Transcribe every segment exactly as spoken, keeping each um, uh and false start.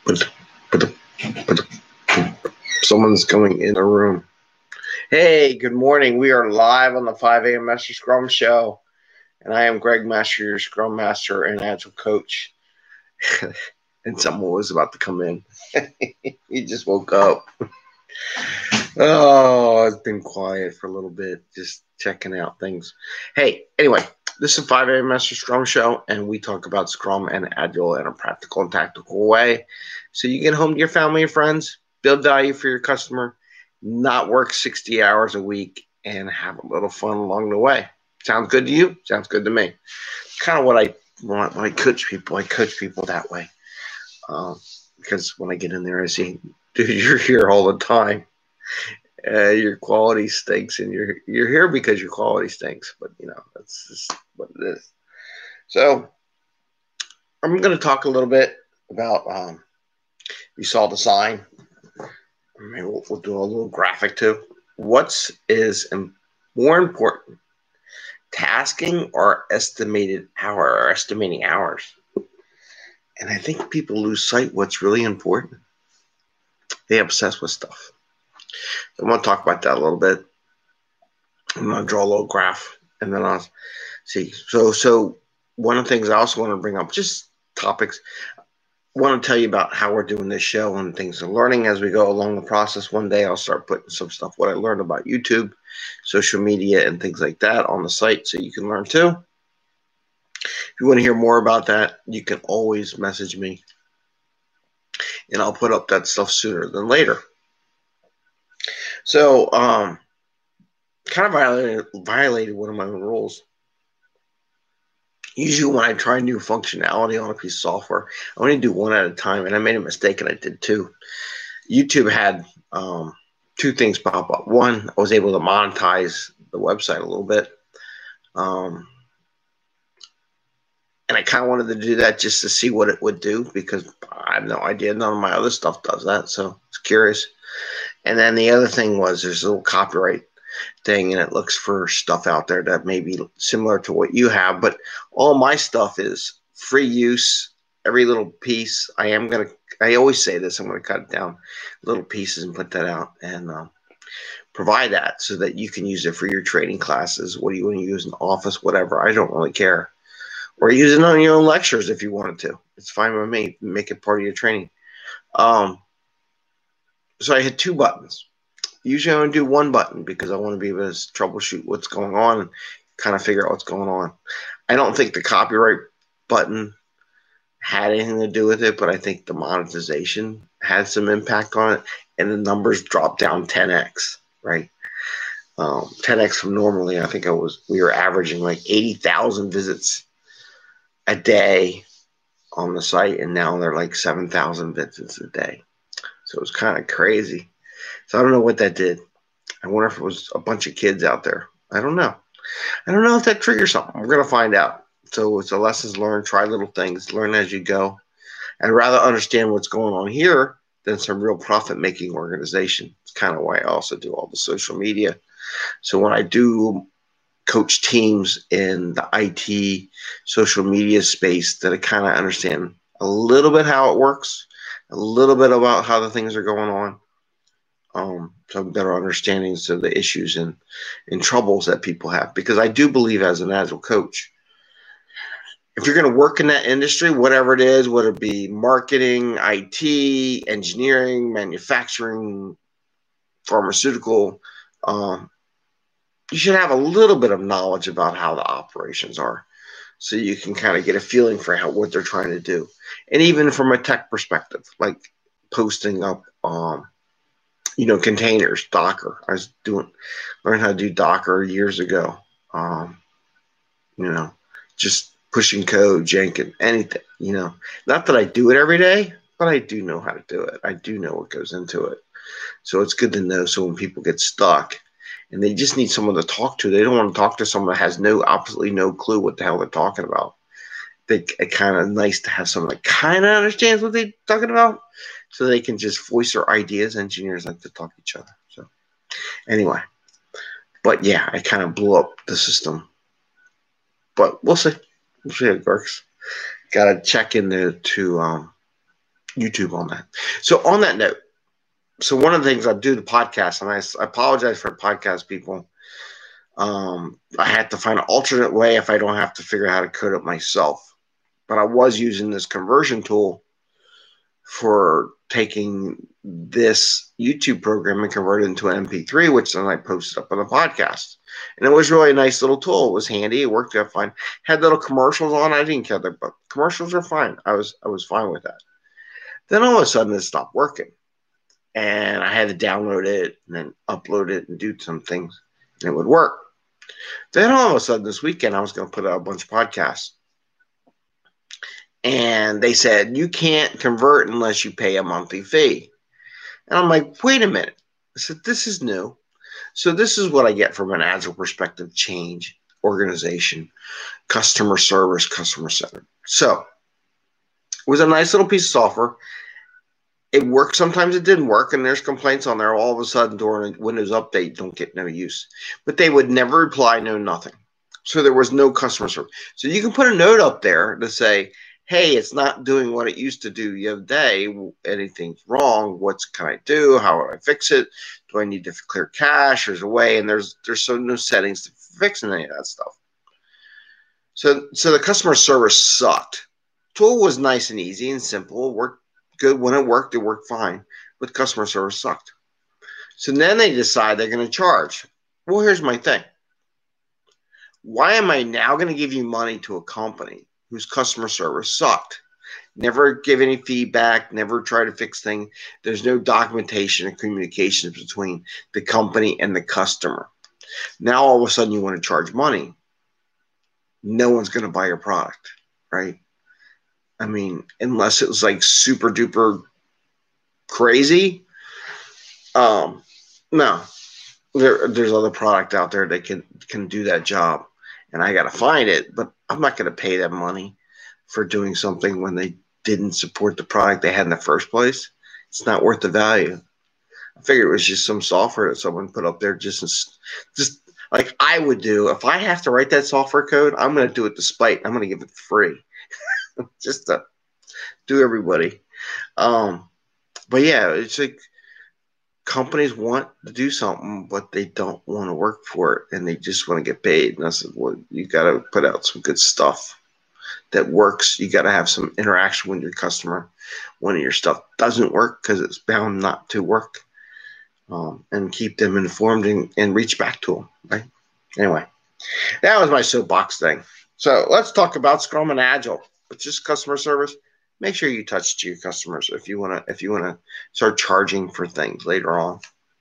But, but, but, someone's coming in the room. Hey, good morning. We are live on the five a.m. Master Scrum Show, and I am Greg Master, your Scrum Master and Agile Coach. And someone was about to come in. He just woke up. Oh, it's been quiet for a little bit, just checking out things. Hey, anyway, this is five a.m. Master Scrum Show, and we talk about Scrum and Agile in a practical and tactical way. So you get home to your family and friends, build value for your customer, not work sixty hours a week, and have a little fun along the way. Sounds good to you? Sounds good to me. Kind of what I want when I coach people. I coach people that way. Um, because when I get in there, I see, dude, you're here all the time. Uh, your quality stinks, and you're you're here because your quality stinks. But you know, that's just what it is. So I'm going to talk a little bit about. Um, you saw the sign. Maybe we'll, we'll do a little graphic too. What's is more important, tasking or estimated hour or estimating hours? And I think people lose sight what's really important. They obsess with stuff. I want to talk about that a little bit. I'm going to draw a little graph, and then I'll see. So, so one of the things I also want to bring up, just topics. I want to tell you about how we're doing this show and things and learning as we go along the process. One day I'll start putting some stuff, what I learned about YouTube, social media, and things like that on the site so you can learn too. If you want to hear more about that, you can always message me, and I'll put up that stuff sooner than later. So, um, kind of violated, violated one of my own rules. Usually when I try new functionality on a piece of software, I only do one at a time, and I made a mistake, and I did two. YouTube had um, two things pop up. One, I was able to monetize the website a little bit. Um, and I kind of wanted to do that just to see what it would do, because I have no idea. None of my other stuff does that, so I was curious. And then the other thing was there's a little copyright thing, and it looks for stuff out there that may be similar to what you have, but all my stuff is free use. Every little piece, I am going to, I always say this, I'm going to cut it down little pieces and put that out and um, provide that so that you can use it for your training classes. What do you want to use in the office, whatever. I don't really care. Or use it on your own lectures if you wanted to. It's fine with me. Make it part of your training. Um, so I hit two buttons. Usually I only do one button because I want to be able to troubleshoot what's going on and kind of figure out what's going on. I don't think the copyright button had anything to do with it, but I think the monetization had some impact on it, and the numbers dropped down ten x, right? Um, ten x from normally, I think I was we were averaging like eighty thousand visits a day on the site, and now they're like seven thousand visits a day. So it was kind of crazy. So I don't know what that did. I wonder if it was a bunch of kids out there. I don't know. I don't know if that triggers something. We're going to find out. So it's a lessons learned. Try little things. Learn as you go. I'd rather understand what's going on here than some real profit-making organization. It's kind of why I also do all the social media. So when I do coach teams in the I T social media space, that I kind of understand a little bit how it works, a little bit about how the things are going on. Um, some better understandings of the issues and, and troubles that people have. Because I do believe as an Agile coach, if you're going to work in that industry, whatever it is, whether it be marketing, I T, engineering, manufacturing, pharmaceutical, um, you should have a little bit of knowledge about how the operations are, so you can kind of get a feeling for how what they're trying to do. And even from a tech perspective, like posting up um, you know, containers, Docker. I was doing, learned how to do Docker years ago. Um, you know, just pushing code, Jenkins, anything, you know. Not that I do it every day, but I do know how to do it. I do know what goes into it. So it's good to know, so when people get stuck and they just need someone to talk to, they don't want to talk to someone that has no, absolutely no clue what the hell they're talking about. They, it's kind of nice to have someone that kind of understands what they're talking about, so they can just voice their ideas. Engineers like to talk to each other. So anyway, but yeah, I kind of blew up the system. But we'll see. We'll see how it works. Got to check in there to um, YouTube on that. So on that note, so one of the things I do the podcast, and I, I apologize for podcast people. Um, I had to find an alternate way if I don't have to figure out how to code it myself. But I was using this conversion tool for taking this YouTube program and convert it into an M P three, which then I posted up on the podcast. And it was really a nice little tool. It was handy. It worked out fine. Had little commercials on. I didn't care, but commercials are fine. I was I was fine with that. Then all of a sudden it stopped working. And I had to download it and then upload it and do some things. And it would work. Then all of a sudden this weekend I was going to put out a bunch of podcasts. And they said, you can't convert unless you pay a monthly fee. And I'm like, wait a minute. I said, this is new. So this is what I get from an agile perspective: change, organization, customer service, customer center. So it was a nice little piece of software. It worked. Sometimes it didn't work, and there's complaints on there. All of a sudden, during a Windows update, don't get no use. But they would never reply, no nothing. So there was no customer service. So you can put a note up there to say, hey, it's not doing what it used to do the other day. Anything's wrong. What can I do? How do I fix it? Do I need to clear cache? There's a way, and there's there's so no settings to fixing any of that stuff. So so the customer service sucked. Tool was nice and easy and simple. It worked good. When it worked, it worked fine. But customer service sucked. So then they decide they're going to charge. Well, here's my thing. Why am I now going to give you money to a company whose customer service sucked? Never give any feedback, never try to fix things. There's no documentation and communications between the company and the customer. Now all of a sudden you want to charge money. No one's going to buy your product, right? I mean, unless it was like super duper crazy. Um, no, there, there's other product out there that can, can do that job. And I got to find it, but I'm not going to pay them money for doing something when they didn't support the product they had in the first place. It's not worth the value. I figured it was just some software that someone put up there just, just like I would do. If I have to write that software code, I'm going to do it despite. I'm going to give it free just to do everybody. Um, but yeah, it's like companies want to do something, but they don't want to work for it, and they just want to get paid. And I said, well, you got to put out some good stuff that works. You got to have some interaction with your customer when your stuff doesn't work, because it's bound not to work, um, and keep them informed and, and reach back to them. Right? Anyway, that was my soapbox thing. So let's talk about Scrum and Agile, but just customer service. Make sure you touch to your customers if you want to. If you want to start charging for things later on.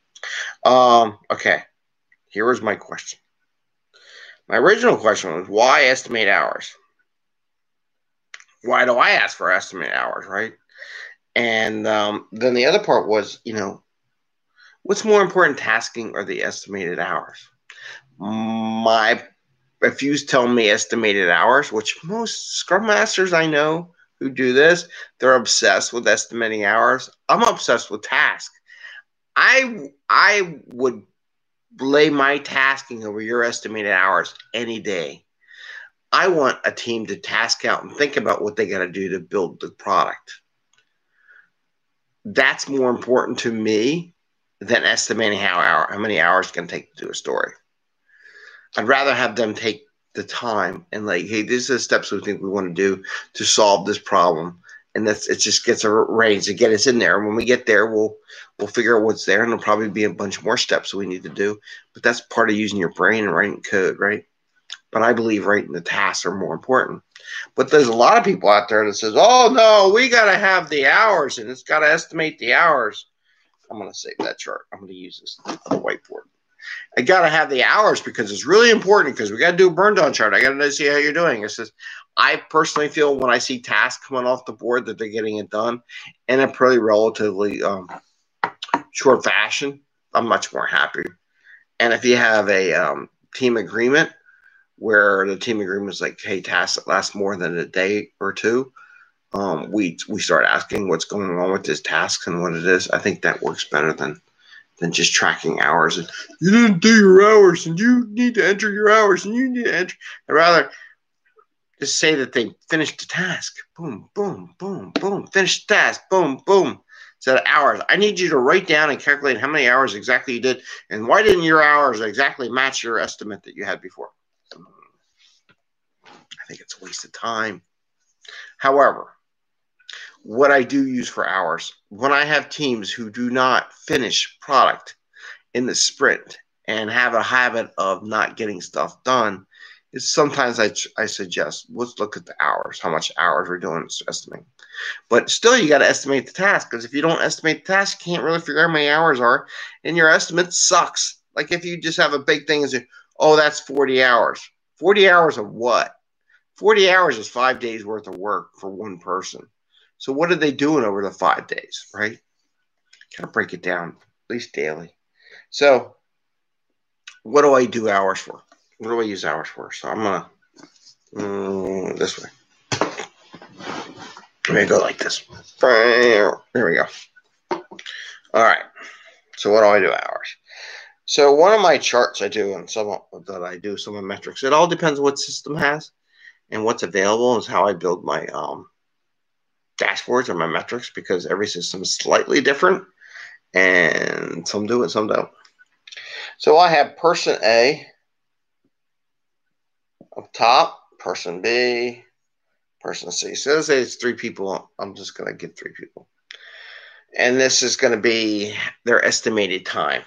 Um, okay, here was my question. My original question was, why estimate hours? Why do I ask for estimate hours, right? And um, then the other part was, you know, what's more important, tasking or the estimated hours? My, if you tell me estimated hours, which most Scrum Masters I know who do this, they're obsessed with estimating hours. I'm obsessed with task. I I would lay my tasking over your estimated hours any day. I want a team to task out and think about what they got to do to build the product. That's more important to me than estimating how hour, how many hours it's going to take to do a story. I'd rather have them take the time and like, hey, these are the steps we think we want to do to solve this problem, and that's it. Just gets a range to get us in there. And when we get there, we'll we'll figure out what's there, and there'll probably be a bunch more steps we need to do. But that's part of using your brain and writing code, right? But I believe writing the tasks are more important. But there's a lot of people out there that says, oh no, we got to have the hours, and it's got to estimate the hours. I'm going to save that chart. I'm going to use this on the whiteboard. I got to have the hours because it's really important, because we got to do a burn down chart. I got to see how you're doing. It says, I personally feel when I see tasks coming off the board that they're getting it done in a pretty relatively um, short fashion, I'm much more happy. And if you have a um, team agreement where the team agreement is like, hey, tasks that last more than a day or two, um, we we start asking what's going on with this task and what it is. I think that works better than than just tracking hours. And you didn't do your hours, and you need to enter your hours, and you need to enter. I'd rather just say that they finished the task. Boom, boom, boom, boom. Finished the task. Boom, boom. Instead of hours. I need you to write down and calculate how many hours exactly you did, and why didn't your hours exactly match your estimate that you had before? I think it's a waste of time. However, what I do use for hours, when I have teams who do not finish product in the sprint and have a habit of not getting stuff done, is sometimes I, I suggest, let's look at the hours, how much hours we're doing estimating. But still, you got to estimate the task, because if you don't estimate the task, you can't really figure out how many hours are, and your estimate sucks. Like if you just have a big thing and say, oh, that's forty hours. forty hours of what? forty hours is five days worth of work for one person. So what are they doing over the five days, right? Got to break it down, at least daily. So what do I do hours for? What do I use hours for? So I'm going to, um, this way. I'm going to go like this. There we go. All right. So what do I do hours? So one of my charts I do, and some that I do, some of my metrics, it all depends what system has and what's available is how I build my um, dashboards or my metrics, because every system is slightly different and some do it, some don't. So I have person A up top, person B, person C. So let's say it's three people. I'm just going to get three people. And this is going to be their estimated time.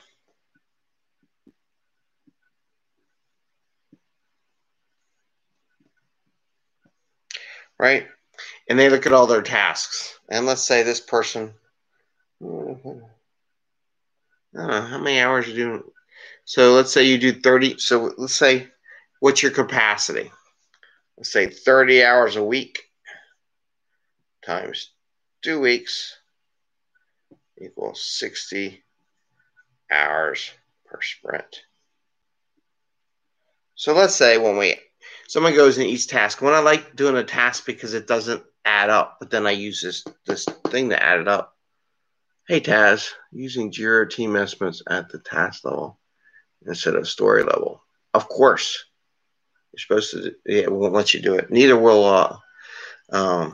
Right? And they look at all their tasks. And let's say this person, I don't know, how many hours are you doing? So let's say you do thirty. So let's say, what's your capacity? Let's say thirty hours a week times two weeks equals sixty hours per sprint. So let's say when we, someone goes in each task, when I like doing a task because it doesn't add up, but then I use this, this thing to add it up. Hey, Taz, using Jira team estimates at the task level instead of story level. Of course, you're supposed to, yeah, it won't let you do it. Neither will uh, um,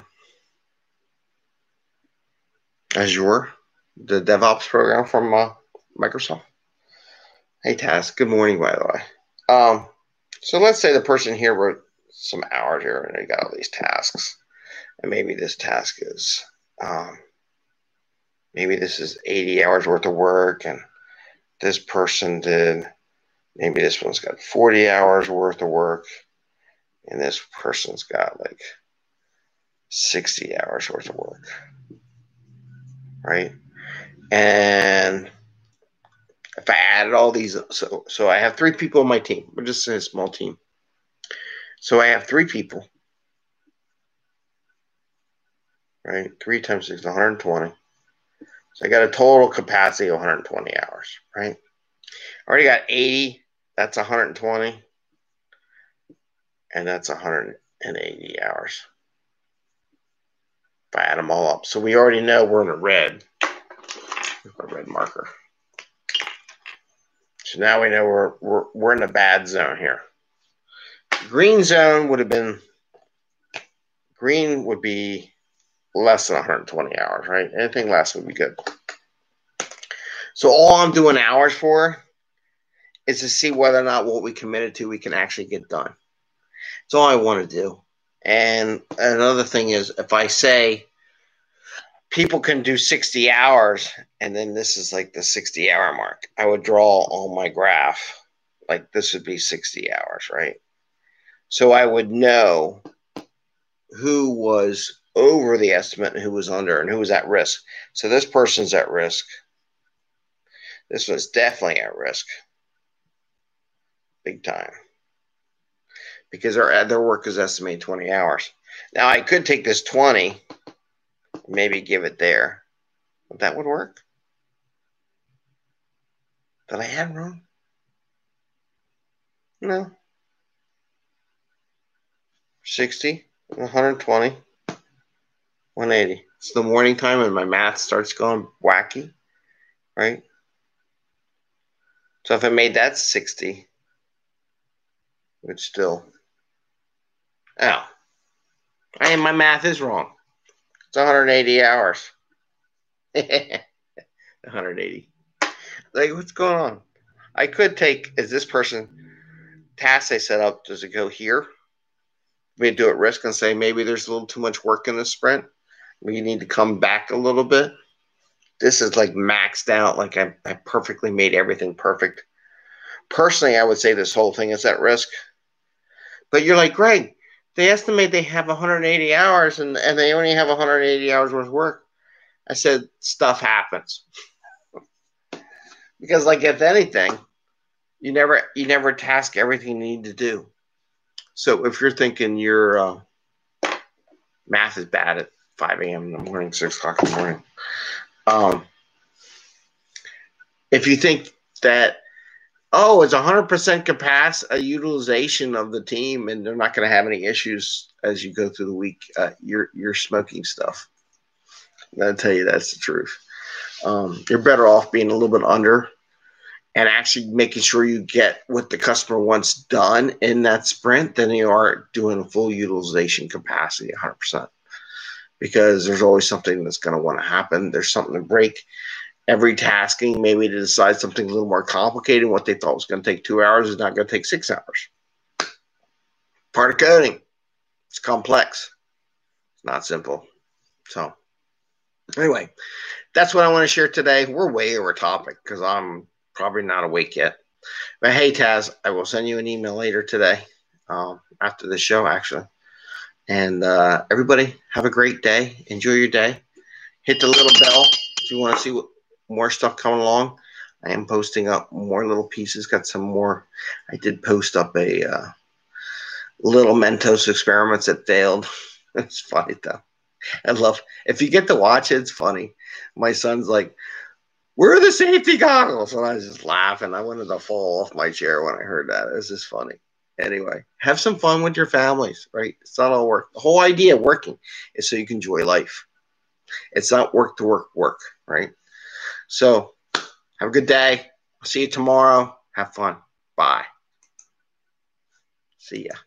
Azure, the DevOps program from uh, Microsoft. Hey, Taz, good morning, by the way. Um, so let's say the person here wrote some hours here and they got all these tasks. And maybe this task is, um, maybe this is eighty hours worth of work, and this person did, maybe this one's got forty hours worth of work, and this person's got like sixty hours worth of work, right? And if I added all these, so, so I have three people on my team. We're just a small team. So I have three people, right? Three times six is one hundred twenty. So I got a total capacity of one hundred twenty hours, right? I already got eighty. That's one hundred twenty. And that's one hundred eighty hours. If I add them all up. So we already know we're in the red. Here's my red marker. So now we know we're, we're, we're in the bad zone here. Green zone would have been, green would be less than one hundred twenty hours, right? Anything less would be good. So all I'm doing hours for is to see whether or not what we committed to we can actually get done. That's all I want to do. And another thing is, if I say people can do sixty hours, and then this is like the sixty hour mark, I would draw on my graph. Like this would be sixty hours, right? So I would know who was over the estimate and who was under and who was at risk. So this person's at risk. This one's definitely at risk. Big time. Because their, their work is estimated twenty hours. Now I could take this twenty, maybe give it there. But that would work. Did I add wrong? No. sixty, one hundred twenty, one hundred eighty. It's the morning time and my math starts going wacky, right? So if I made that sixty, it's still, oh, And my math is wrong. It's one hundred eighty hours. one hundred eighty. Like, what's going on? I could take, is this person, task they set up, does it go here? We do at risk and say maybe there's a little too much work in this sprint. We need to come back a little bit. This is like maxed out. Like I, I perfectly made everything perfect. Personally, I would say this whole thing is at risk. But you're like, Greg, they estimate they have one hundred eighty hours and, and they only have one hundred eighty hours worth of work. I said, stuff happens. Because like if anything, you never you never task everything you need to do. So if you're thinking your uh, math is bad at five a.m. in the morning, six o'clock in the morning, um, if you think that, oh, it's one hundred percent capacity utilization of the team and they're not going to have any issues as you go through the week, uh, you're you're smoking stuff. I'm going to tell you that's the truth. Um, you're better off being a little bit under and actually making sure you get what the customer wants done in that sprint than you are doing a full utilization capacity one hundred percent. Because there's always something that's going to want to happen. There's something to break. Every tasking, maybe to decide something a little more complicated, what they thought was going to take two hours is not going to take six hours. Part of coding. It's complex. It's not simple. So anyway, that's what I want to share today. We're way over topic because I'm probably not awake yet. But hey, Taz, I will send you an email later today, um, after the show, actually. And uh, everybody, have a great day. Enjoy your day. Hit the little bell if you want to see what more stuff coming along. I am posting up more little pieces. Got some more. I did post up a uh, little Mentos experiments that failed. It's funny, though. I love, if you get to watch it, it's funny. My son's like, where are the safety goggles? And I was just laughing. I wanted to fall off my chair when I heard that. It was just funny. Anyway, have some fun with your families, right? It's not all work. The whole idea of working is so you can enjoy life. It's not work to work, work, right? So have a good day. I'll see you tomorrow. Have fun. Bye. See ya.